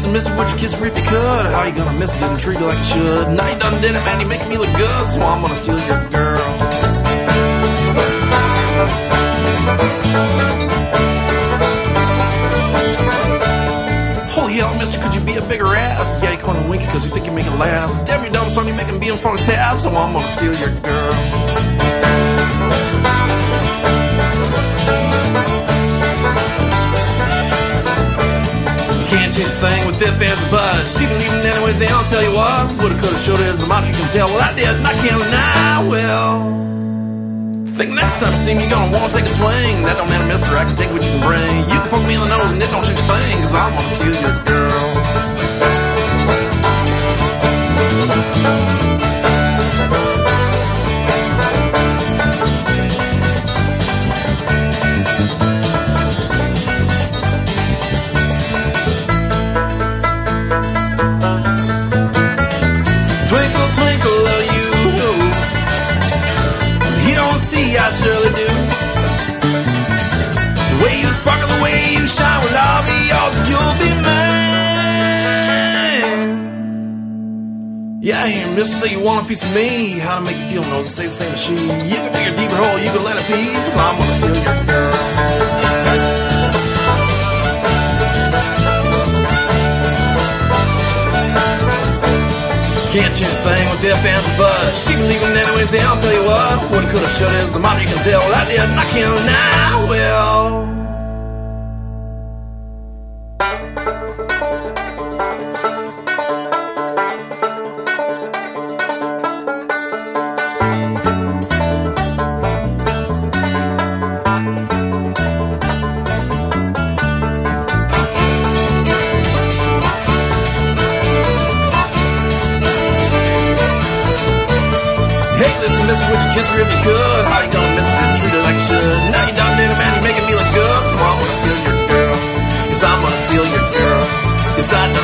listen, mister, would you kiss her if you could? How you gonna miss it? Didn't treat her like you should. Now you done did it, man, you making me look good, so I'm gonna steal your girl. Holy hell, mister, could you be a bigger ass? Yeah, you call him winky cause you think you make it last. Damn, you dumb son, you making me in front of Taz, so I'm gonna steal your girl. Can't change a thing with if, ands, and buts. She believe in anyways, and I'll tell you what. Woulda, coulda, shoulda is the amount you can tell. Well, I did, and I can't deny. Well, think next time you see me, you're gonna wanna take a swing. That don't matter, mister, I can take what you can bring. You can poke me in the nose, and it don't change a thing, cause I'm gonna steal your girl. Twinkle, twinkle, oh you, he don't see, I surely do. The way you sparkle, the way you shine, will all be yours and you'll be mine. Yeah, I hear mister say you want a piece of me. How to make you feel, no, to say the same as she. You can take a deeper hole, you can let it pee, so I'm gonna steal your girl. Can't change a thing with if, ands, and buts. She believe in anyways, and I'll tell you what. Woulda, coulda, shoulda is the amount you can tell. Well, I did, and I can't deny. Well, hey, listen, mister, would you kiss her if you could? How you gonna miss it? Didn't treat her like you should. Now you done did it, man, you're making me look good, so I'm gonna steal your girl. Yes, I'm gonna steal your girl. Yes, I done